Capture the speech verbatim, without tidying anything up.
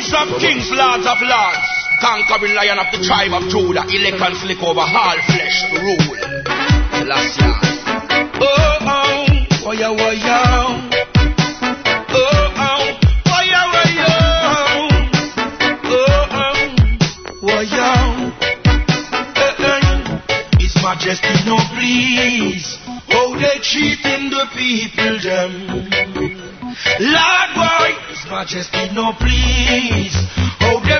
Kings of kings, lords of lords, conquering lion of the tribe of Judah, elect and slick over all flesh to rule. Celestia. Oh, oh, oh, yeah, oh, yeah. Oh, oh, oh, yeah, oh, yeah. Oh, oh, oh, yeah. Eh, eh. His Majesty no please. Oh, they cheating the people, them. Lord, boy, His Majesty no please. Oh, they